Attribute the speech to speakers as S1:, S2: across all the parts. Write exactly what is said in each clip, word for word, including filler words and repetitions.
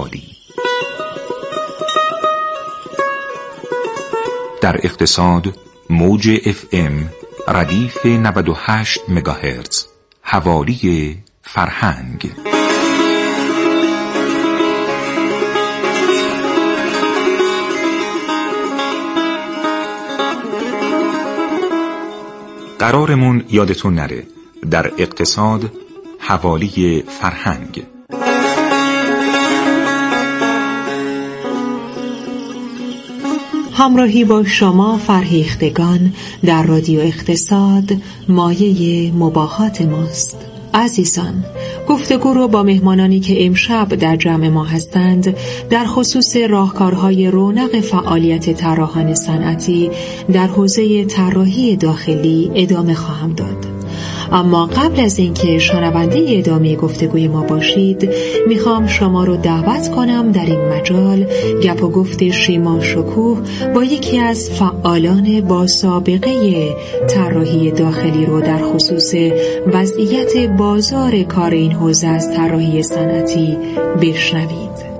S1: حوالی. در اقتصاد موج اف ام ردیف نود و هشت مگاهرتز، حوالی فرهنگ. قرارمون یادتون نره، در اقتصاد حوالی فرهنگ.
S2: همراهی با شما فرهیختگان در رادیو اقتصاد مایه مباهات ماست. عزیزان، گفتگو رو با مهمانانی که امشب در جمع ما هستند در خصوص راهکارهای رونق فعالیت طراحان صنعتی در حوزه طراحی داخلی ادامه خواهم داد. اما قبل از اینکه شنونده ادامه گفتگوی ما باشید، میخوام شما رو دعوت کنم در این مجال گپ و گفت شیما شکوه با یکی از فعالان با سابقه طراحی داخلی رو در خصوص وضعیت بازار کار این حوزه از طراحی صنعتی بشنوید.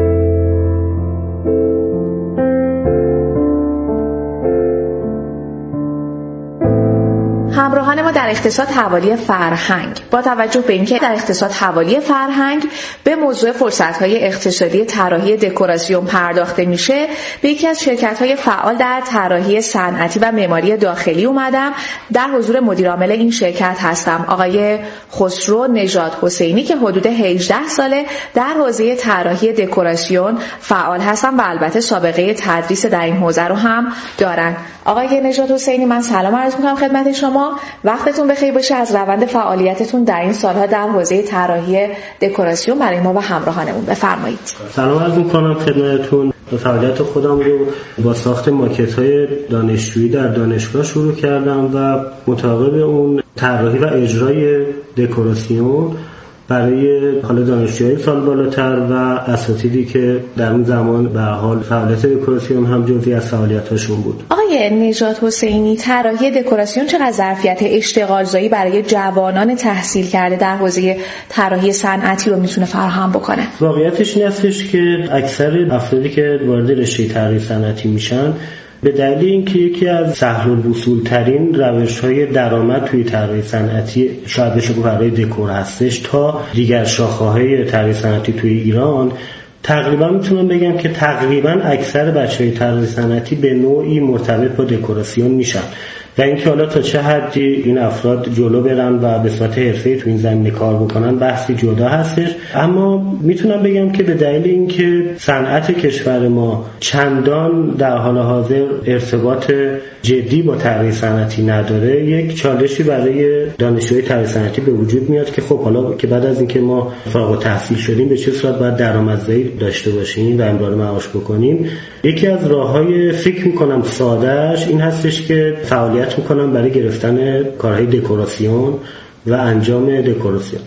S3: همراهان ما در اقتصاد حوالی فرهنگ، با توجه به اینکه در اقتصاد حوالی فرهنگ به موضوع فرصت‌های اقتصادی طراحی دکوراسیون پرداخته میشه، به یکی از شرکت‌های فعال در طراحی صنعتی و معماری داخلی اومدم. در حضور مدیر عامل این شرکت هستم، آقای خسرو نژاد حسینی، که حدود هجده ساله در حوزه طراحی دکوراسیون فعال هستن و البته سابقه تدریس در این حوزه رو هم دارن. آقای نژاد حسینی، من سلام عرض می‌کنم خدمت شما. وقتتون بخیر باشه. از روند فعالیتتون در این سالها در حوزه طراحی دکوراسیون برای ما و همراهانمون بفرمایید.
S4: سلام عرض می‌کنم خدمتتون. فعالیت خودم رو با ساخت ماکت‌های دانشجویی در دانشگاه شروع کردم و مطابق اون طراحی و اجرای دکوراسیون برای حالا دانشجوهای سال بالاتر و اساتیدی که در اون زمان به حال فعالیت دکوراسیون هم جزئی از فعالیت‌هاشون بود.
S3: آقای نژاد حسینی، طراحی دکوراسیون چقدر ظرفیت اشتغالزایی برای جوانان تحصیل کرده در حوزه طراحی صنعتی رو میتونه فراهم بکنه؟
S4: واقعیتش این هستش که اکثر افرادی که وارد رشته طراحی صنعتی میشن به دلیل اینکه یکی از سهل‌الوصول ترین روش‌های درآمد توی طراحی صنعتی شاید بشه گفت برای دکور هستش تا دیگر شاخه‌های طراحی صنعتی توی ایران، تقریبا میتونم بگم که تقریبا اکثر بچه‌های طراحی صنعتی به نوعی مرتبط با دکوراسیون میشن و اینکه حالا تا چه حدی این افراد جلو برن و به صورت حرفه‌ای تو این زمینه کار بکنن بحثی جدا هستش. اما میتونم بگم که به دلیل اینکه صنعت کشور ما چندان در حال حاضر ارتباط جدی با طراحی صنعتی نداره، یک چالشی برای دانشجوی طراحی صنعتی به وجود میاد که خب حالا که بعد از اینکه ما فارغ التحصیل شدیم به چه صورت باید درآمدزایی داشته باشیم و امرار معاش بکنیم. یکی از راههای فکر میکنم سادهش این هستش که فعالیت میکنم برای گرفتن کارهای دکوراسیون و انجام دکوراسیون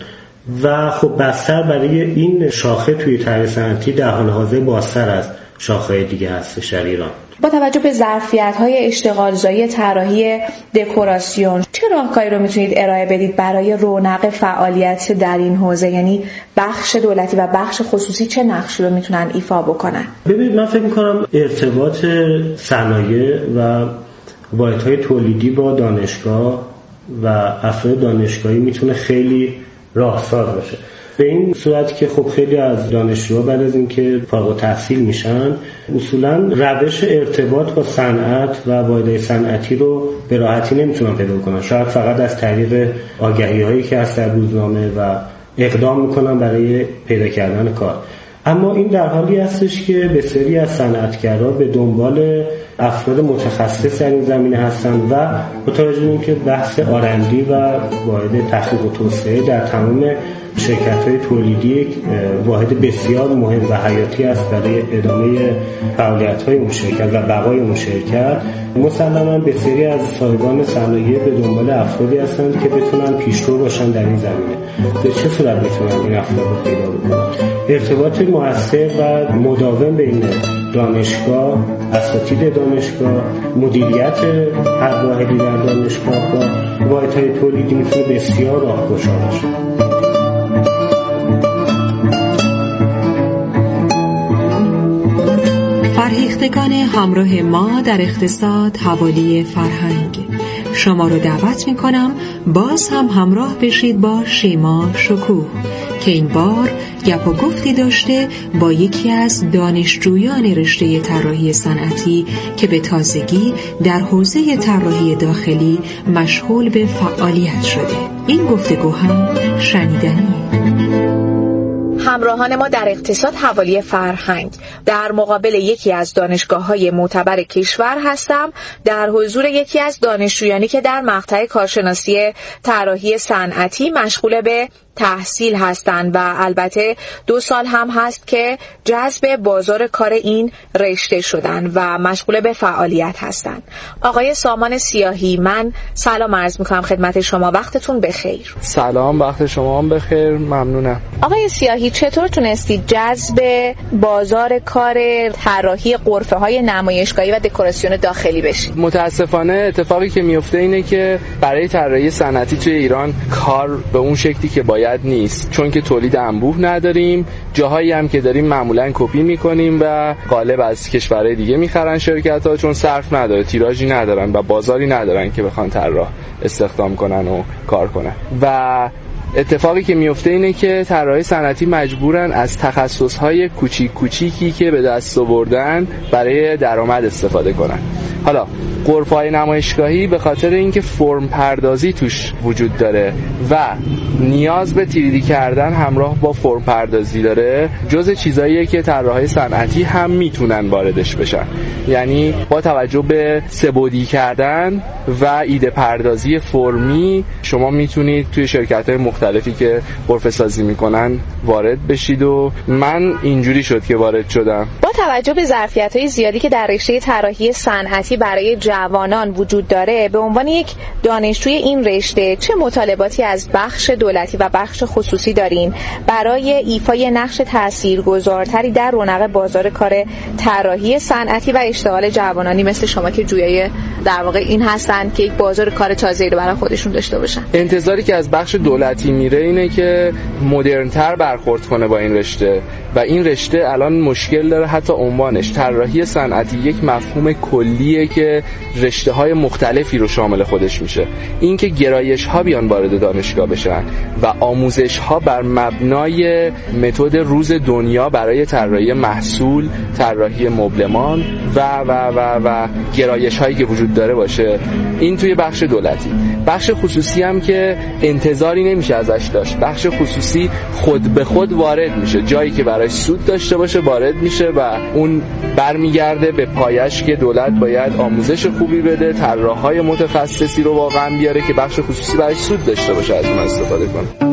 S4: و خب بستر برای این شاخه توی طراحی صنعتی در حال حاضر بازتر از شاخه‌های دیگه هستش در ایران.
S3: با توجه به ظرفیت‌های اشتغالزایی طراحی دکوراسیون، چه راهکاری رو میتونید ارائه بدید برای رونق فعالیت در این حوزه؟ یعنی بخش دولتی و بخش خصوصی چه نقشی رو میتونن ایفا بکنن؟
S4: ببینید، من فکر می‌کنم ارتباط صنایع و واحدهای تولیدی با دانشگاه و افراد دانشگاهی میتونه خیلی راهساز باشه، به این صورت که خب خیلی از دانشجوها بعد از اینکه فارغ التحصیل میشن اصولا روش ارتباط با صنعت و واحدهای صنعتی رو به راحتی نمیتونن پیدا کنن، شاید فقط از طریق آگهی‌هایی که هست در روزنامه و اقدام میکنن برای پیدا کردن کار. اما این در حالی هستش که بسیاری از صنعتگرها به دنبال افراد متخصص در این زمینه هستند و با توجه به اینکه بحث آرندی و واحد تحقیق و توسعه در تمام شرکت‌های تولیدی واحد بسیار مهم و حیاتی است برای ادامه فعالیت‌های اون شرکت و بقای اون شرکت، مسلماً بسیاری از صاحبان صنایع به دنبال افرادی هستند که بتونن پیشرو باشن در این زمینه. به چه صورت میتونن این افراد رو پیدا بکنن؟ ارتباط مؤثر و مداوم بین دانشگاه، اساتید دانشگاه، مدیریت هر واحدی در دانشگاه با واحدهای تولیدی میتونه بسیار راهگشا باشه.
S2: فرهیختگان همراه ما در اقتصاد حوالی فرهنگ، شما رو دعوت می کنم باز هم همراه بشید با شیما شکوه که این بار گپ و گفتی داشته با یکی از دانشجویان رشته طراحی صنعتی که به تازگی در حوزه طراحی داخلی مشغول به فعالیت شده. این گفتگو هم شنیدنیه.
S3: همراهان ما در اقتصاد حوالی فرهنگ، در مقابل یکی از دانشگاه‌های معتبر کشور هستم در حضور یکی از دانشجویانی که در مقطع کارشناسی طراحی صنعتی مشغول به تحصیل هستند و البته دو سال هم هست که جذب بازار کار این رشته شدن و مشغول به فعالیت هستند. آقای سامان سیاهی، من سلام عرض میکنم خدمت شما، وقتتون بخیر.
S5: سلام، وقت شما هم بخیر، ممنونم.
S3: آقای سیاهی، چطور تونستید جذب بازار کار طراحی غرفه‌های نمایشگاهی و دکوراسیون داخلی بشید؟
S5: متاسفانه اتفاقی که میفته اینه که برای طراحی صنعتی توی ایران کار به اون شکلی که باید نیست، چون که تولید انبوه نداریم، جاهایی هم که داریم معمولا کپی میکنیم و غالب از کشورهای دیگه میخرن شرکت‌ها، چون صرف نداره، تیراژی ندارن و بازاری ندارن که بخوان طراح استخدام کنن و کار کنن. و اتفاقی که میفته اینه که طراحی صنعتی مجبورن از تخصص‌های کوچیک کوچیکی که به دست آوردن برای درآمد استفاده کنن. حالا غرفه‌های نمایشگاهی به خاطر اینکه فرم پردازی توش وجود داره و نیاز به تیریدی کردن همراه با فرم پردازی داره، جز چیزاییه که طراحای صنعتی هم میتونن واردش بشن. یعنی با توجه به سه‌بعدی کردن و ایده پردازی فرمی شما میتونید توی شرکت‌های مختلفی که غرفه سازی میکنن وارد بشید و من اینجوری شد که وارد شدم.
S3: با توجه به ظرفیت‌های زیادی که در رشته طراحی صنعتی برای جوانان وجود داره، به عنوان یک دانشجوی این رشته چه مطالباتی از بخش دولتی و بخش خصوصی دارین برای ایفای نقش تاثیرگذارتری در رونق بازار کار طراحی صنعتی و اشتغال جوانانی مثل شما که جویای در واقع این هستن که یک بازار کار تازه‌ای رو برای خودشون داشته باشن؟
S5: انتظاری که از بخش دولتی میره اینه که مدرن‌تر برخورد کنه با این رشته و این رشته الان مشکل داره. حتی عنوانش طراحی صنعتی یک مفهوم کلیه که رشته‌های مختلفی رو شامل خودش میشه. اینکه گرایش‌ها بیان وارد دانشگاه بشن و آموزش‌ها بر مبنای متد روز دنیا برای طراحی محصول، طراحی مبلمان و و و و گرایش‌هایی که وجود داره باشه، این توی بخش دولتی. بخش خصوصی هم که انتظاری نمیشه ازش داشت. بخش خصوصی خود به خود وارد میشه، جایی که برای سود داشته باشه وارد میشه و اون برمیگرده به پایش که دولت باید آموزش خوبی بده، طراحای متخصصی رو واقعا بیاره که بخش خصوصی برای سود داشته باشه از اون استفاده کنه.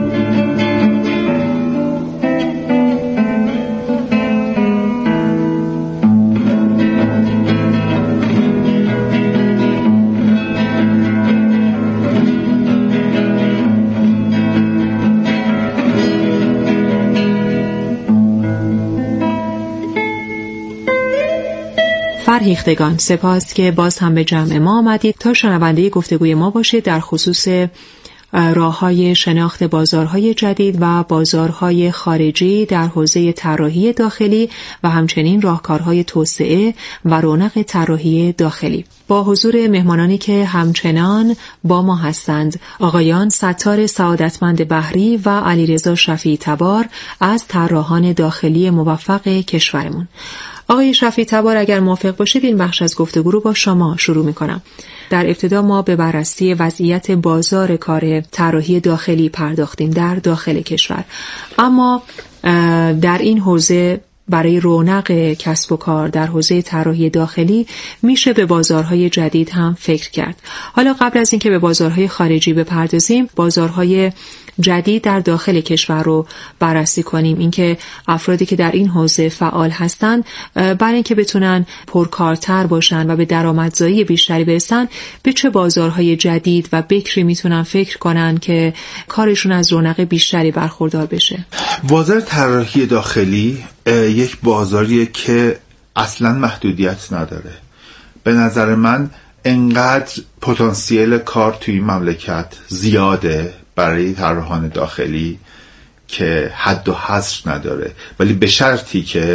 S2: فرهیختگان، سپاس که باز هم به جمع ما آمدید تا شنونده گفتگوی ما باشید در خصوص راه‌های شناخت بازارهای جدید و بازارهای خارجی در حوزه طراحی داخلی و همچنین راهکارهای توسعه و رونق طراحی داخلی. با حضور مهمانانی که همچنان با ما هستند، آقایان ستار سعادتمند بحری و علیرضا شفیعی تبار از طراحان داخلی موفق کشورمون. آقای شفیعی تبار، اگر موافق باشید این بخش از گفتگو رو با شما شروع می‌کنم. در ابتدا ما به بررسی وضعیت بازار کار طراحی داخلی پرداختیم در داخل کشور، اما در این حوزه برای رونق کسب و کار در حوزه طراحی داخلی میشه به بازارهای جدید هم فکر کرد. حالا قبل از اینکه به بازارهای خارجی بپردازیم، بازارهای جدید در داخل کشور رو بررسی کنیم، اینکه افرادی که در این حوزه فعال هستند برای اینکه بتونن پرکارتر باشن و به درآمدزایی بیشتری برسن، به چه بازارهای جدید و بکری میتونن فکر کنن که کارشون از رونق بیشتری برخوردار بشه.
S6: بازار طراحی داخلی یک بازاریه که اصلا محدودیت نداره. به نظر من انقدر پتانسیل کار توی مملکت زیاده برای طراحان داخلی که حد و حصر نداره، ولی به شرطی که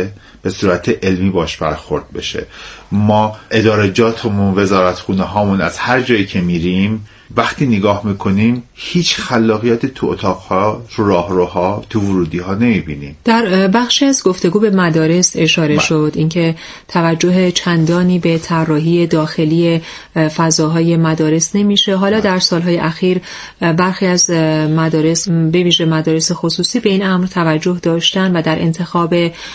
S6: به صورت علمی باش برخورد بشه. ما ادارجاتمون، وزارتخونه هامون، از هر جایی که میریم وقتی نگاه میکنیم هیچ خلاقیت تو اتاقها، رو راهروها، تو ورودیها نمیبینیم.
S2: در بخشی از گفتگو به مدارس اشاره شد، اینکه توجه چندانی به طراحی داخلی فضاهای مدارس نمیشه. حالا در سالهای اخیر برخی از مدارس، به ویژه مدارس خصوصی، به این امر توجه داشتن و در انتخاب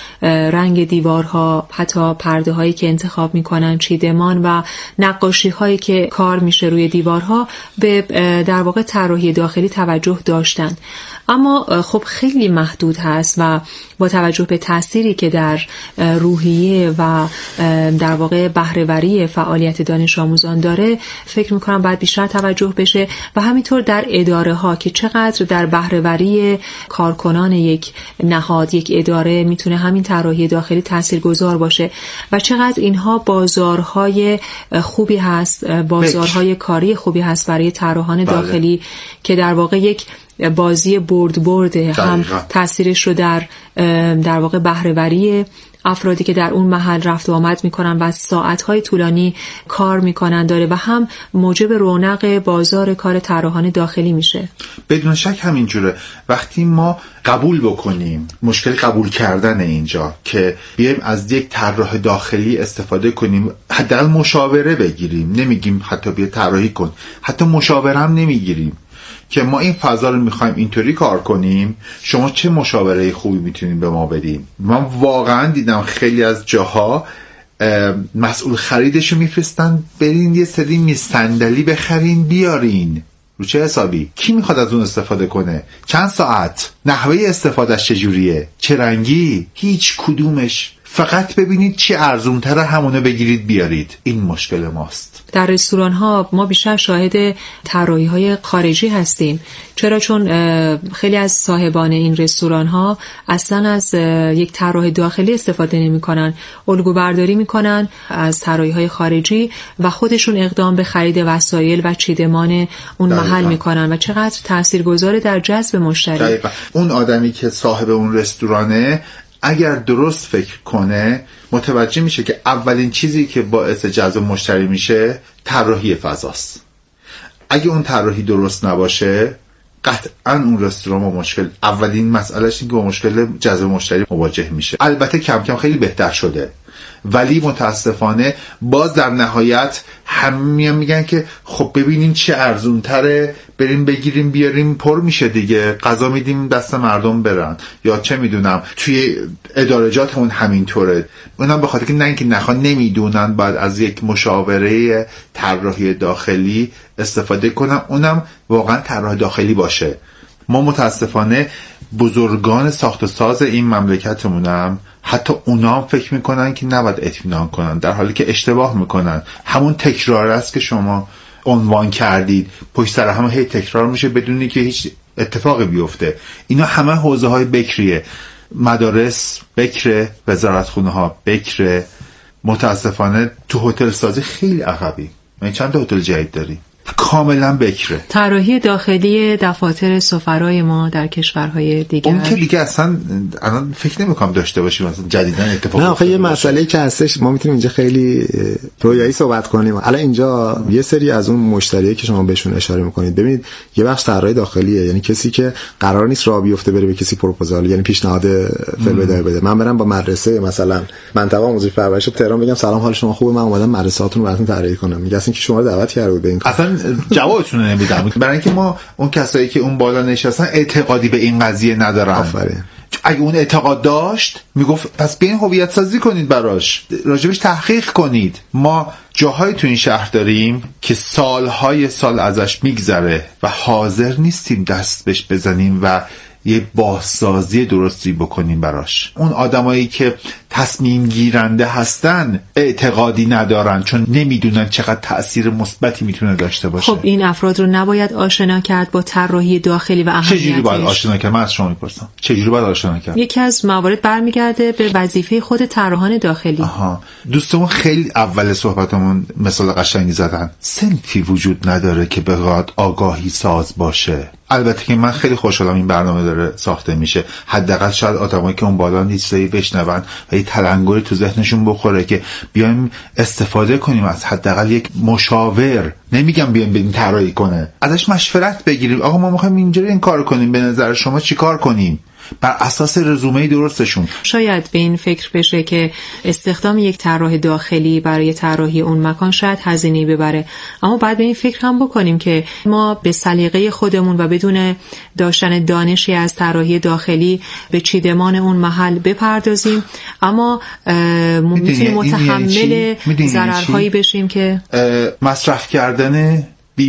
S2: رنگ دیوارها، حتی پرده هایی که انتخاب میکنن، چیدمان و نقاشی هایی که کار میشه روی دیوارها، به در واقع طراحی داخلی توجه داشتن. اما خب خیلی محدود هست و با توجه به تأثیری که در روحیه و در واقع بهره‌وری فعالیت دانش آموزان داره، فکر میکنم باید بیشتر توجه بشه و همینطور در اداره ها که چقدر در بهره‌وری کارکنان یک نهاد، یک اداره میتونه همین طراحی داخلی تاثیرگذار باشه و چقدر اینها بازارهای خوبی هست، بازارهای کاری خوبی هست برای طراحان داخلی بله. که در واقع یک بازی برد برده، هم تاثیرش رو در در واقع بهره‌وری افرادی که در اون محل رفت و آمد میکنن و ساعتهای طولانی کار میکنن داره و هم موجب رونق بازار کار طراحان داخلی میشه.
S6: بدون شک همینجوره. وقتی ما قبول بکنیم، مشکل قبول کردن اینجا، که بیایم از یک طراح داخلی استفاده کنیم، حداقل مشاوره بگیریم، نمیگیم حتی بیا طراحی کن، حتی مشاوره هم نمیگیریم که ما این فضا رو میخوایم اینطوری کار کنیم، شما چه مشاوره خوبی میتونین به ما بدین. من واقعا دیدم خیلی از جاها مسئول خریدشو میفرستن برین یه سری میز صندلی بخرین بیارین. رو چه حسابی؟ کی میخواد از اون استفاده کنه؟ چند ساعت؟ نحوه استفادهش چجوریه؟ چه رنگی؟ هیچ کدومش. فقط ببینید چی ارزونتره همونو بگیرید بیارید. این مشکل ماست.
S2: در رستوران ها ما بیشتر شاهد طراحی های خارجی هستیم. چرا؟ چون خیلی از صاحبان این رستوران ها اصلا از یک طراح داخلی استفاده نمی کنن، الگو برداری می کنن از طراحی های خارجی و خودشون اقدام به خرید وسایل و چیدمان اون دقیقا. محل می کنن و چقدر تاثیرگذاره در جذب مشتری.
S6: دقیقا. اون آدمی که صاحب اون رستورانه اگر درست فکر کنه متوجه میشه که اولین چیزی که باعث جذب مشتری میشه طراحی فضاست. اگه اون طراحی درست نباشه قطعا اون رستوران با مشکل، اولین مسئلهش اینه که با مشکل جذب مشتری مواجه میشه. البته کم کم خیلی بهتر شده، ولی متاسفانه باز در نهایت همه میگن که خب ببینیم چه ارزون تره، بریم بگیریم بیاریم، پر میشه دیگه، غذا میدیم دست مردم برن، یا چه میدونم توی ادارجاتمون همینطوره. اونم به خاطر که نه اینکه نخوان، نمیدونن بعد از یک مشاوره طراحی داخلی استفاده کنن، اونم واقعا طراح داخلی باشه. ما متاسفانه بزرگان ساخت و ساز این مملکتمونم حتی اونا هم فکر میکنن که نباید اطمینان کنن، در حالی که اشتباه میکنن. همون تکرار است که شما عنوان کردید، پشت سر هم هی تکرار میشه بدون که هیچ اتفاقی بیفته. اینا همه حوزه های بکریه، مدارس بکره، وزارتخونه ها بکره. متاسفانه تو هتل سازی خیلی عقبی. من چند تا هتل جدید داری کاملا بکره.
S2: طراحی داخلی دفاتر سفرای ما در کشورهای دیگر،
S6: اون که دیگه اصلا الان فکر نمی‌کنم داشته باشیم مثلا جدیداً اتفاق.
S7: نه آخه یه مسئله‌ای که هستش، ما میتونیم اینجا خیلی رویایی صحبت کنیم. الان اینجا یه سری از اون مشتریایی که شما بهشون اشاره می‌کنید، ببینید یه بخش طراحی داخلیه، یعنی کسی که قرار نیست راه بیفته بره به کسی پروپوزال، یعنی پیشنهاد فعل بده بده. من برم با مدرسه مثلا منطقه آموزشی پرورش تهران بگم سلام حال شما خوبه، من اومدم مدرسه‌هاتون رو براتون طراحی کنم، میگه اصلا که شما رو دعوت کرده بود به این
S6: اصلا جوابتون نمیدم، برای اینکه ما اون کسایی که اون بالا نشستن اعتقادی به این قضیه ندارن.
S7: آفرین.
S6: اگه اون اعتقاد داشت میگفت پس بیاین هویت سازی کنید، براش راجبش تحقیق کنید. ما جاهای تو این شهر داریم که سالهای سال ازش میگذره و حاضر نیستیم دست بهش بزنیم و یه بازسازی درستی بکنیم براش. اون آدمایی که تصمیم گیرنده هستن اعتقادی ندارن، چون نمیدونن چقدر تأثیر مثبتی میتونه داشته باشه.
S2: خب این افراد رو نباید آشنا کرد با طراحی داخلی و اهمیتش.
S6: چجوری باید آشنا کرد؟ من از شما میپرسم چجوری باید آشنا کرد؟
S2: یکی از موارد برمیگرده به وظیفه خود طراحان داخلی.
S6: آها. دوستمون خیلی اول صحبتمون مثال قشنگی زدن. صنفی وجود نداره که بخواد آگاهی ساز باشه. البته که من خیلی خوشحالم این برنامه داره ساخته میشه، حداقل شاید آدمایی که اون بالا نیستایی بشنون و یه تلنگری تو ذهنشون بخوره که بیایم استفاده کنیم از حداقل یک مشاور، نمیگم بیایم بدین طراحی کنه، ازش مشورت بگیریم. آقا ما میخوایم اینجوری این کارو کنیم، به نظر شما چی کار کنیم؟ بر اساس رزومه درستشون.
S2: شاید به این فکر بشه که استخدام یک طراح داخلی برای طراحی اون مکان شاید هزینه‌ای ببره، اما بعد به این فکر هم بکنیم که ما به سلیقه خودمون و بدون داشتن دانشی از طراحی داخلی به چیدمان اون محل بپردازیم، اما میتونیم متحمل ضررهایی بشیم که
S6: مصرف کردن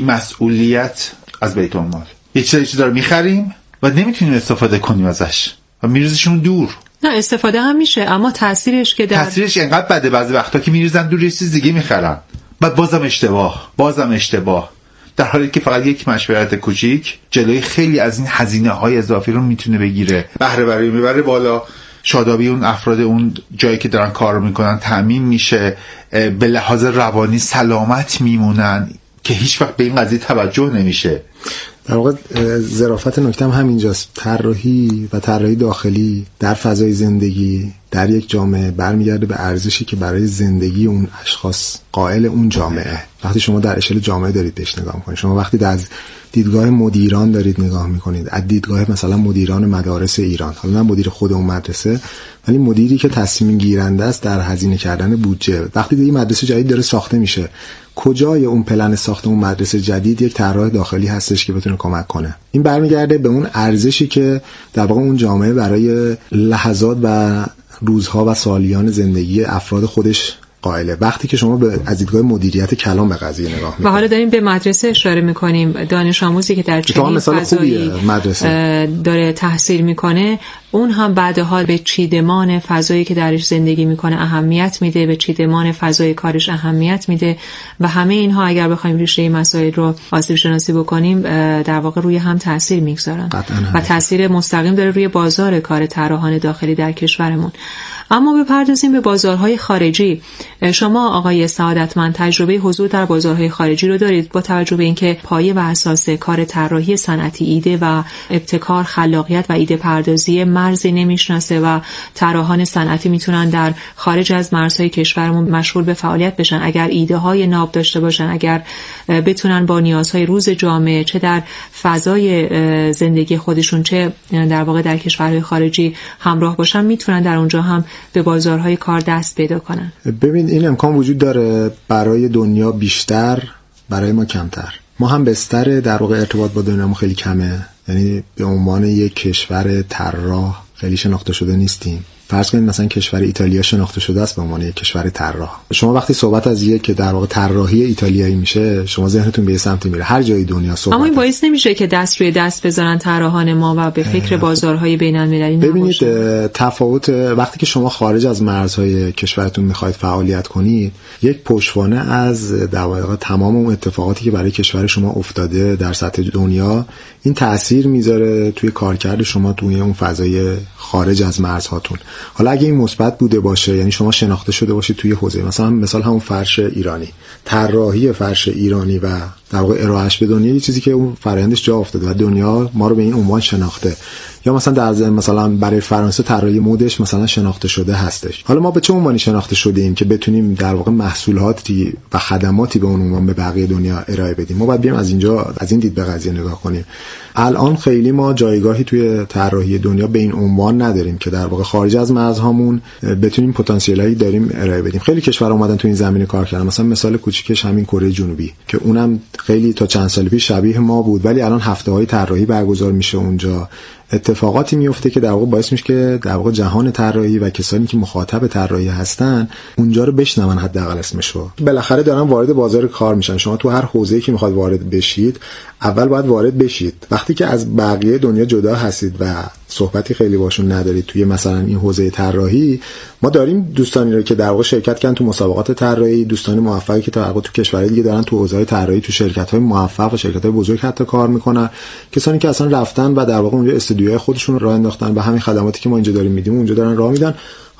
S6: بی‌مسئولیت از بیت المال. یه چیزی داره می‌خریم و نمیتونیم استفاده کنیم ازش و میریزشون دور.
S2: نه استفاده هم میشه، اما تاثیرش که در
S6: تاثیرش اینقدر بده بعضی وقتا که میریزن دور، یه چیز دیگه میخرن، بعد بازم اشتباه بازم اشتباه در حالی که فقط یک مشورت کوچیک جلوی خیلی از این هزینه‌های اضافی رو میتونه بگیره. بهره وری میبره بالا، شادابی اون افراد اون جایی که دارن کار میکنن تامین میشه، به لحاظ روانی سلامت میمونن که هیچ وقت به این قضیه توجه نمیشه.
S7: در واقع ظرافت نکته هم همینجاست. طراحی و طراحی داخلی در فضای زندگی در یک جامعه برمیگرده به ارزشی که برای زندگی اون اشخاص قائل اون جامعه. وقتی شما در اشل جامعه دارید بهش نگاه میکنید، شما وقتی از دیدگاه مدیران دارید نگاه میکنید، از دیدگاه مثلا مدیران مدارس ایران، حالا نه مدیر خود اون مدرسه ولی مدیری که تصمیم گیرنده است در هزینه کردن بودجه، وقتی دیگه مدرسه جدید داره ساخته میشه، کجای اون پلن ساخت اون مدرسه جدید یک طراح داخلی هستش که بتونه کمک کنه. این برمیگرده به اون ارزشی که در واقع اون جامعه برای لحظات و روزها و سالیان زندگی افراد خودش قائله. وقتی که شما به از دیدگاه مدیریت کلام به قضیه نگاه میکنید
S2: و حالا داریم به مدرسه اشاره میکنیم، دانش آموزی که در چنین فضایی مدرسه داره تحصیل میکنه، اون هم بعدها به چیدمان فضایی که درش زندگی میکنه اهمیت میده، به چیدمان فضای کارش اهمیت میده و همه اینها اگر بخوایم ریشه مسائل رو آسیب شناسی بکنیم در واقع روی هم تاثیر میگذارن و تاثیر مستقیم داره روی بازار کار طراحان داخلی در کشورمون. اما بپردازیم به بازارهای خارجی. شما آقای سعادتمند تجربه حضور در بازارهای خارجی رو دارید، با توجه به اینکه پایه و اساس کار طراحی صنعتی ایده و ابتکار، خلاقیت و ایده پردازی مرزی نمیشناسه و طراحان صنعتی میتونن در خارج از مرزهای کشورمون مشغول به فعالیت بشن اگر ایده های ناب داشته باشن، اگر بتونن با نیازهای روز جامعه چه در فضای زندگی خودشون چه در واقع در کشورهای خارجی همراه باشن، میتونن در اونجا هم به بازارهای کار دست پیدا کنن.
S7: ببین این امکان وجود داره، برای دنیا بیشتر، برای ما کمتر. ما هم بستر در واقع ارتباط با دنیا ما خیلی کمه، یعنی به عنوان یک کشور طراح خیلی شناخته شده نیستیم. فرض کنید مثلا کشور ایتالیا شناخته شده است به عنوان یک کشور طراح. شما وقتی صحبت از یک که در واقع طراحی ایتالیایی میشه، شما ذهنتون به سمت میره هر جای دنیا صحبت.
S2: اما این باعث نمیشه که دست روی دست بذارن طراحان ما و به فکر بازارهای بین‌المللی نباشن.
S7: ببینید تفاوت وقتی که شما خارج از مرزهای کشورتون میخواید فعالیت کنید، یک پشتوانه از در واقع تمام اون اتفاقاتی که برای کشور شما افتاده در سطح دنیا، این تأثیر میذاره توی کارکرد شما توی اون فضای خارج از مرزهاتون. حالا اگه این مثبت بوده باشه، یعنی شما شناخته شده باشید توی حوزه، مثلا مثال همون فرش ایرانی، طراحی فرش ایرانی و در واقع ارائهش به دنیا، یه چیزی که اون فرآیندش جا افتاده و دنیا ما رو به این عنوان شناخته، یا مثلا در مثلا برای فرانسه طراحی مدش مثلا شناخته شده هستش. حالا ما به چه عنوانی شناخته شده ایم که بتونیم در واقع محصولاتی و خدماتی به اون عنوان به بقیه دنیا ارائه بدیم؟ ما باید بیایم از اینجا از این دید به قضیه نگاه کنیم. الان خیلی ما جایگاهی توی طراحی دنیا به این عنوان نداریم که در واقع خارج از مرزهامون بتونیم پتانسیلایی داریم ارائه بدیم. خیلی کشورها اومدن تو این زمینه کار کردن، مثلا مثال کوچیکش همین کره جنوبی که اونم خیلی تا چند سال پیش شبیه ما بود، ولی الان هفته‌های طراحی برگزار میشه اونجا، اتفاقاتی میفته که در واقع باعث میشه که در واقع جهان طراحی و کسانی که مخاطب طراحی هستن اونجا رو بشنون، حداقل اسمشو. بالاخره دارن وارد بازار کار میشن. شما تو هر حوزه‌ای که میخواد وارد بشید، اول باید وارد بشید. وقتی که از بقیه دنیا جدا هستید و صحبتی خیلی باشون ندارید توی مثلا این حوزه طراحی، ما داریم دوستانی رو که در واقع شرکت کردن تو مسابقات طراحی، دوستان موفقی که در واقع تو کشورهای دیگه دارن تو حوزه طراحی تو شرکت‌های موفق و شرکت‌های بزرگ حتی کار میکنن، کسانی که اصلا رفتن و در واقع اونجا استودیوهای خودشون راه انداختن و همین خدماتی که ما اینجا داریم میدیم اونجا دارن راه میدن.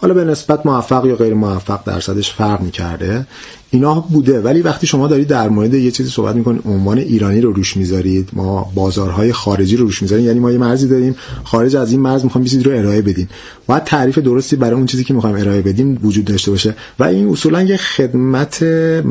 S7: حالا به نسبت موفق یا غیر موفق درصدش فرق می‌کرده، اینا بوده. ولی وقتی شما دارید در مورد یه چیزی صحبت می‌کنید، عنوان ایرانی رو روش می‌ذارید، ما بازارهای خارجی رو روش می‌ذاریم، یعنی ما یه مرزی داریم، خارج از این مرز می‌خوایم چیزی رو ارائه بدیم، باید تعریف درستی برای اون چیزی که می‌خوایم ارائه بدیم وجود داشته باشه و این اصولاً یه خدمت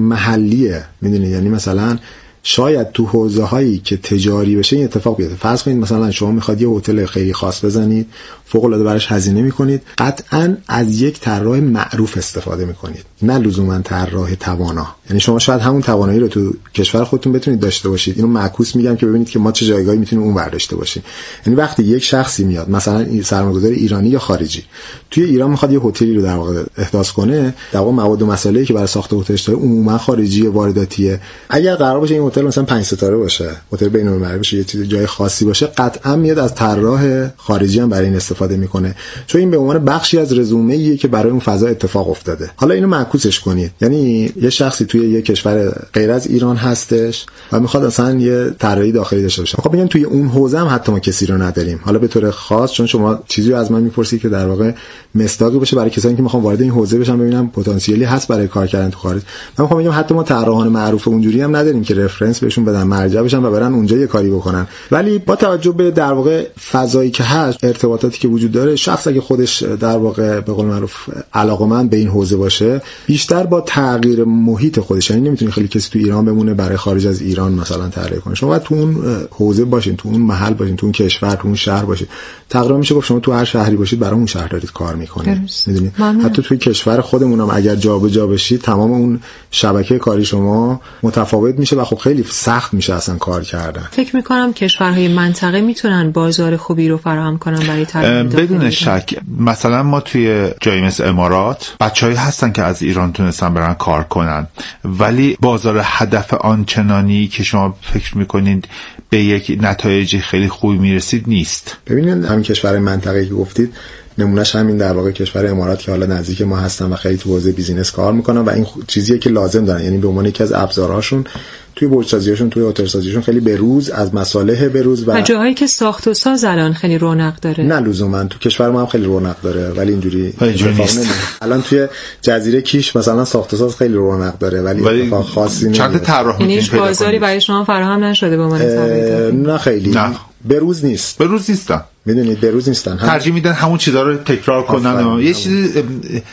S7: محلیه، می‌دونید. یعنی مثلا شاید تو حوزه هایی که تجاری بشه این اتفاق بیفته. فرض کنید مثلا شما میخواد یه هتل خیلی خاص بزنید، فوق العاده براش هزینه میکنید، قطعاً از یک طراح معروف استفاده میکنید، نه لزوما طراح توانا. یعنی شما شاید همون توانایی رو تو کشور خودتون بتونید داشته باشید. اینو معکوس میگم که ببینید که ما چه جایگاهی میتونیم اون برداشته باشیم. یعنی وقتی یک شخصی میاد، مثلا سرمایه‌گذار ایرانی یا خارجی، توی ایران میخواد یه هتلی رو در واقع احداث کنه، در واقع مواد و مسائلی که برای ساخت هتلش داره عموما خارجی وارداتیه. اگر قرار باشه این هتل مثلا پنج ستاره باشه، هتل بین‌المللی باشه، یه چیز جای خاصی باشه، قطعا میاد از طراح خارجی هم برای این استفاده میکنه، چون این به عنوان بخشی از رزومه‌ایه که برای اون فضا اتفاق افتاده. حالا اینو معکوسش کنید، یعنی یه شخصی توی یه کشور غیر از ایران هستش و میخواد مثلا یه طراحی داخلی داشته باشه. خب میگن توی اون حوزه هم حتی ما کسی رو نداریم. حالا به طور خاص چون شما چیزی رو از من میپرسید که در واقع مصداقی باشه برای کسانی که میخوان وارد این حوزه بشن، ببینم پتانسیلی هست برای کار کردن تو خارج. من میخوام بگم حتی ما طراحان معروف اونجوری هم نداریم که رفرنس بهشون بدن، مرجع بشن و برن اونجا یه کاری بکنن. ولی با توجه به در واقع فضایی که هست، ارتباطاتی که وجود داره، شخص اگه خودش در واقع به قول معروف علاقه‌مند به این حوزه باشه، بیشتر با تغییر محیط خودش، یعنی نمیتونه خیلی کسی تو ایران بمونه برای خارج از ایران مثلا طراحی کنه. شما باید تو اون حوزه باشین، تو اون محل باشین، تو اون کشور، تو اون شهر باشین. تقریبا میشه گفت شما تو هر شهری باشید برای اون شهر دارید کار میکنید، میدونید. حتی توی کشور خودمون هم اگر جابجا بشید، تمام اون شبکه کاری شما متفاوت میشه و خب خیلی سخت میشه اصلا کار کردن.
S2: فکر میکنم کشورهای منطقه میتونن بازار خوبی رو فراهم کنن برای طراحی
S6: بدون شک. مثلا ما توی جایی مثل امارات بچه‌ای هستن که از ایران تونستن برن کار کنن، ولی بازار هدف آنچنانی که شما فکر میکنید به یک نتایج خیلی خوبی میرسید نیست.
S7: ببینید همین کشور منطقه‌ای که گفتید، نمونهش همین در واقع کشور امارات که حالا نزدیک ما هستن و خیلی تو حوزه بیزینس کار میکنن و این چیزیه که لازم دارن، یعنی به عنوان یکی از ابزارهاشون توی برج‌سازیشون، توی هتل‌سازیشون خیلی بروز از مصالح بروز و
S2: جاهایی که ساخت و ساز الان خیلی رونق داره.
S7: نه لزوما تو کشور ما هم خیلی رونق داره ولی اینجوری نیست. الان توی جزیره کیش مثلا ساخت و ساز خیلی رونق داره ولی اتفاق خاصی نیست.
S6: چند طراح
S2: یعنی بازاری برای شما فراهم نشده به عنوان طراح؟
S7: نه خیلی نه. بروز نیست.
S6: بروز نیستن.
S7: میدونید بروز نیستن.
S6: ترجیح میدن همون چیزا رو تکرار کنن و یه چیزی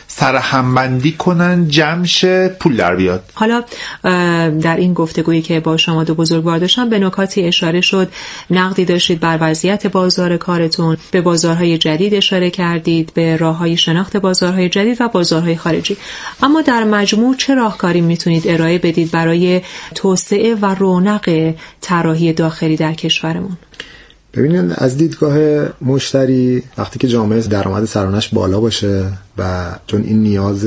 S6: سرهمبندی کنن، جمع شه، پول در بیاد.
S2: حالا در این گفتگویی که با شما دو بزرگوار داشتم به نکاتی اشاره شد، نقدی داشتید بر وضعیت بازار کارتون، به بازارهای جدید اشاره کردید، به راههای شناخت بازارهای جدید و بازارهای خارجی. اما در مجموع چه راهکاری میتونید ارائه بدید برای توسعه و رونق طراحی داخلی در کشورمون؟
S7: ببینید از دیدگاه مشتری، وقتی که جامعه درآمد سرانش بالا باشه و چون این نیاز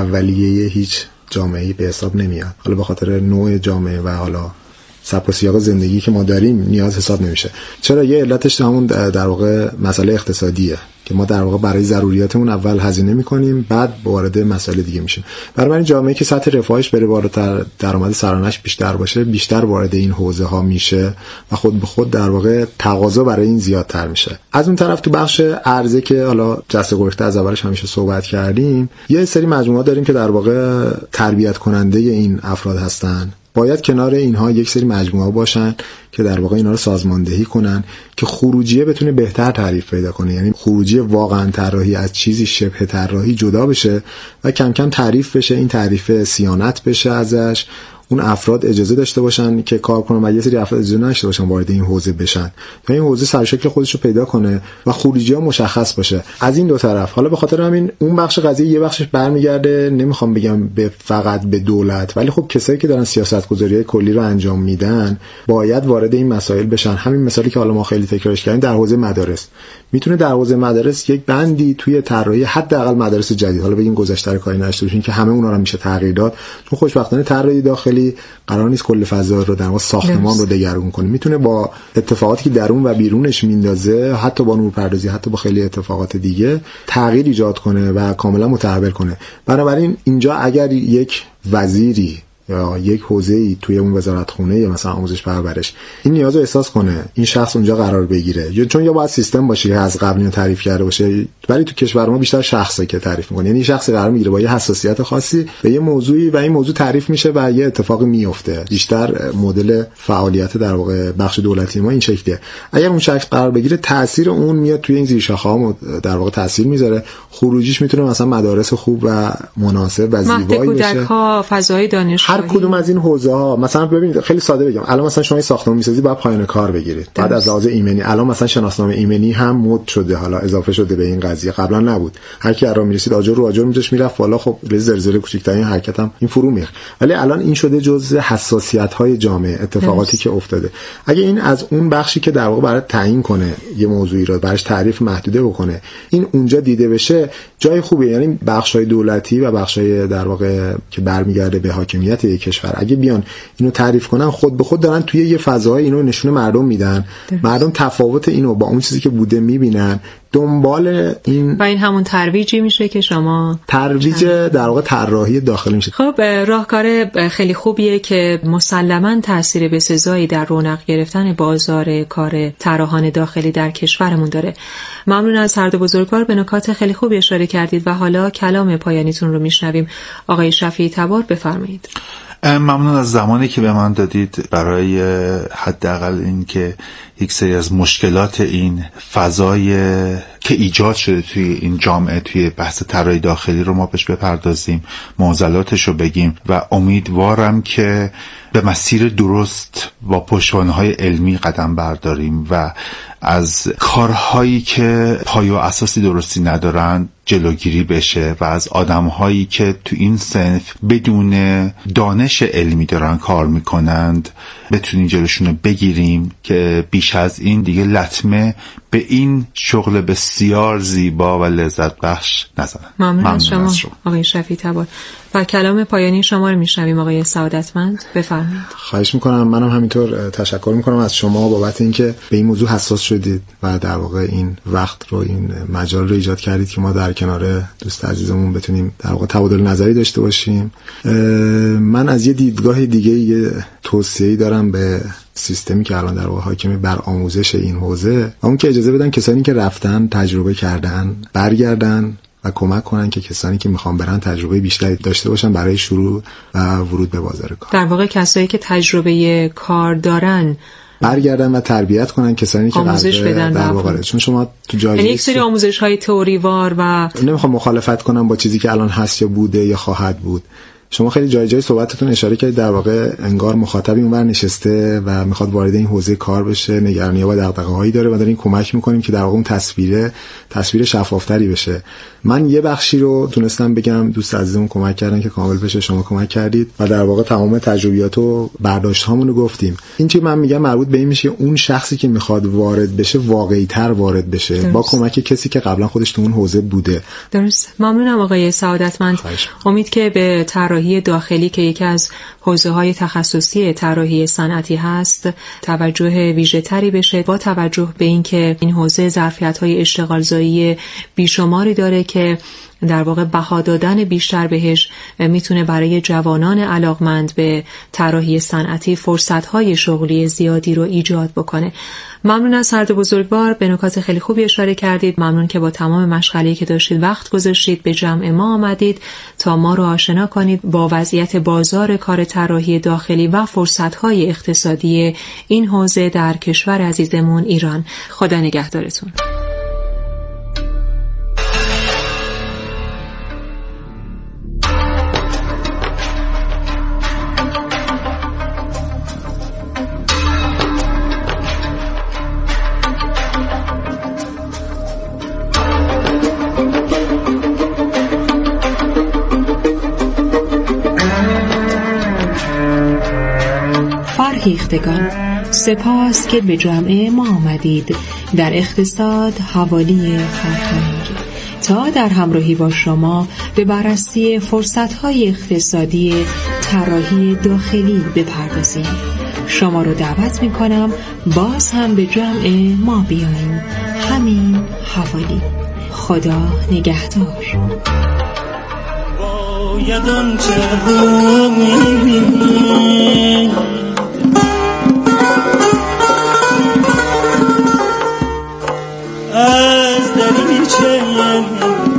S7: اولیه هیچ جامعه‌ای به حساب نمیاد، حالا به خاطر نوع جامعه و حالا سبک و سیاق زندگی که ما داریم نیاز حساب نمیشه. چرا؟ یه علتش همون در واقع مسئله اقتصادیه که ما در واقع برای ضروریاتمون اول هزینه میکنیم، بعد وارد مسائل دیگه میشیم. برای من جامعه که سطح رفاهش بره بالاتر، درآمد سرانش بیشتر باشه، بیشتر وارد این حوزه ها میشه و خود به خود در واقع تقاضا برای این زیادتر میشه. از اون طرف تو بخش عرضه که حالا جسته گریخته از اولش همیشه صحبت کردیم، یه سری مجموعه داریم که در واقع تربیت کننده این افراد هستن. باید کنار اینها یک سری مجموعه باشن که در واقع اینا رو سازماندهی کنن که خروجیه بتونه بهتر تعریف پیدا کنه، یعنی خروجی واقعا طراحی از چیزی شبه طراحی جدا بشه و کم کم تعریف بشه، این تعریف صیانت بشه ازش، اون افراد اجازه داشته باشن که کار کنن و یه سری افراد اجازه نشته باشن وارد این حوزه بشن تا این حوزه سرشکل خودش رو پیدا کنه و خروجی‌ها مشخص باشه از این دو طرف. حالا به خاطر همین اون بخش قضیه یه بخشش برمیگرده، نمیخوام بگم به فقط به دولت، ولی خب کسایی که دارن سیاست‌گذاری‌های کلی رو انجام میدن باید وارد این مسائل بشن. همین مثالی که حالا ما خیلی تکرارش کردیم در حوزه مدارس، میتونه در حوزه مدارس یک بندی توی طراحی حداقل مدارس جدید، حالا بگیم گذشته رو کاری نداشته باشین که همه اونا رو میشه تغییر داد، چون خوشبختانه طراحی داخلی قرار نیست کل فضا رو در واقع ساختمان رو دگرگون کنه، میتونه با اتفاقاتی که درون و بیرونش میندازه، حتی با نورپردازی، حتی با خیلی اتفاقات دیگه تغییر ایجاد کنه و کاملا متحول کنه. بنابراین اینجا اگر یک وزیری یا یک حوزه‌ای توی اون وزارتخونه یا مثلا آموزش پرورش این نیاز رو احساس کنه این شخص اونجا قرار بگیره، یا چون یا باید سیستم باشه که از قبل اینو تعریف کرده باشه، ولی تو کشور ما بیشتر شخصی که تعریف می‌کنه، یعنی شخصی قرار میگیره با یه حساسیت خاصی به یه موضوعی و این موضوع تعریف میشه و یه اتفاقی میفته. بیشتر مدل فعالیت در واقع بخش دولتی ما این شکلیه. اگر اون شخص قرار بگیره تاثیر اون میاد توی این زیرشاخه‌ها در واقع تاثیر میذاره، خروجیش میتونه مثلا مدارس خوب و مناسب و زیبایی بشه،
S2: کودک‌ها، فضای دانشگاهی،
S7: هر کدوم از این حوزه‌ها. مثلا ببینید خیلی ساده بگم، الان مثلا شما ساختمان می‌سازی باید پایان کار بگیرید، بعد از لحاظ ایمنی الان مثلا شناسنامه ایمنی هم مد شده، حالا اضافه شده به این قضیه، قبلا نبود. هر کی راه میرسید آجر رو آجر می‌ذاشت میرفت بالا، خب زلزله کوچیک‌ترین حرکت هم این فرو میره، ولی الان این شده جزء حساسیت‌های جامعه، اتفاقاتی دست. که افتاده. اگه این از اون بخشی که در واقع برای تعیین کنه یه موضوعی رو براش تعریف محدوده بکنه، این اونجا دیده بشه، جای خوبیه. یعنی بخش‌های دولتی و بخش‌های در واقع که برمیگرده به حاکمیت یک کشور اگه بیان اینو تعریف کنن، خود به خود دارن توی یه فضای اینو نشون مردم میدن، درست. مردم تفاوت اینو با اون چیزی که بوده میبینن، دنبال این
S2: و این همون ترویجی میشه که شما
S7: ترویج در واقع طراحی داخلی میشه.
S2: خب راهکار خیلی خوبیه که مسلماً تاثیر بسزایی در رونق گرفتن بازار کار طراحان داخلی در کشورمون داره. ممنون از هر دو بزرگوار، به نکات خیلی خوبی اشاره کردید و حالا کلام پایانیتون رو میشنویم. آقای شفیعی تبار بفرمایید.
S6: ممنون از زمانی که به من دادید برای حداقل این که یک سری از مشکلات این فضای که ایجاد شده توی این جامعه توی بحث طراحی داخلی رو ما بهش بپردازیم، معضلاتش رو بگیم و امیدوارم که به مسیر درست با پشتوانه‌های علمی قدم برداریم و از کارهایی که پایه و اساسی درستی ندارن جلوگیری بشه و از آدم‌هایی که تو این صنف بدون دانش علمی دارن کار میکنند بتونیم جلوشون رو بگیریم که بیش از این دیگه لطمه به این شغل بسیار زیبا و لذت بخش نزنن.
S2: ممنون از شما, از شما آقای شفیعی تبار. و کلام پایانی شما رو میشنویم آقای سعادتمند، بفرمایید.
S7: خواهش میکنم. منم همینطور تشکر میکنم از شما بابت اینکه به این موضوع حساس شدید و در واقع این وقت رو، این مجال رو ایجاد کردید که ما در کنار دوست عزیزمون بتونیم در واقع تبادل نظری داشته باشیم. من از یه دیدگاه دیگه یه توصیه‌ای دارم به سیستمی که الان در واقع حاکمه بر آموزش این حوزه، اون که اجازه بدن کسانی که رفتن تجربه کردن برگردن و کمک کنن که کسانی که میخوان برن تجربه بیشتری داشته باشن برای شروع و ورود به بازار کار.
S2: در واقع کسایی که تجربه کار دارن
S7: برگردن و تربیت کنن کسانی که
S2: آموزش بدن در واقع.
S7: چون شما تو جای
S2: یک سری آموزش‌های تئوری‌وار و
S7: نمیخوام مخالفت کنم با چیزی که الان هست یا بوده یا خواهد بود. شما خیلی جای جای صحبتتون اشاره کردید در واقع انگار مخاطبی اونور نشسته و میخواد وارد این حوزه کار بشه، نگرانی‌ها و دغدغه‌هایی داره و داریم کمک میکنیم که در واقع اون تصویر تصویر شفافتری بشه. من یه بخشی رو تونستم بگم، دوست عزیزمون کمک کردن که کامل بشه، شما کمک کردید و در واقع تمام تجربیات و برداشت‌هامون رو گفتیم. این چیزی من میگم مربوط به این میشه اون شخصی که میخواد وارد بشه واقعی‌تر وارد بشه درست. با کمک کسی که قبلا خودش تو اون حوزه بوده.
S2: درست. ممنونم آقای سعادتمند. امید که به طراحی داخلی که یکی از حوزه‌های تخصصی طراحی صنعتی هست توجه ویژه‌تری بشه، با توجه به اینکه این حوزه ظرفیت‌های اشتغالزایی بیشماری داره که در واقع بها دادن بیشتر بهش میتونه برای جوانان علاقمند به طراحی صنعتی فرصت‌های شغلی زیادی رو ایجاد بکنه. ممنون از هر دو بزرگوار، به نکات خیلی خوبی اشاره کردید. ممنون که با تمام مشغله‌ای که داشتید وقت گذاشتید به جمع ما آمدید تا ما رو آشنا کنید با وضعیت بازار کار طراحی داخلی و فرصت‌های اقتصادی این حوزه در کشور عزیزمون ایران. خدا نگهدارتون. فرهیختگان، سپاس که به جمع ما آمدید در اقتصاد حوالی فرهنگ تا در همراهی با شما به بررسی فرصت‌های اقتصادی طراحی داخلی بپردازیم. شما رو دعوت می‌کنم باز هم به جمع ما بیاییم. همین حوالی. خدا نگهدار.
S8: باید اون چه روی از دریچه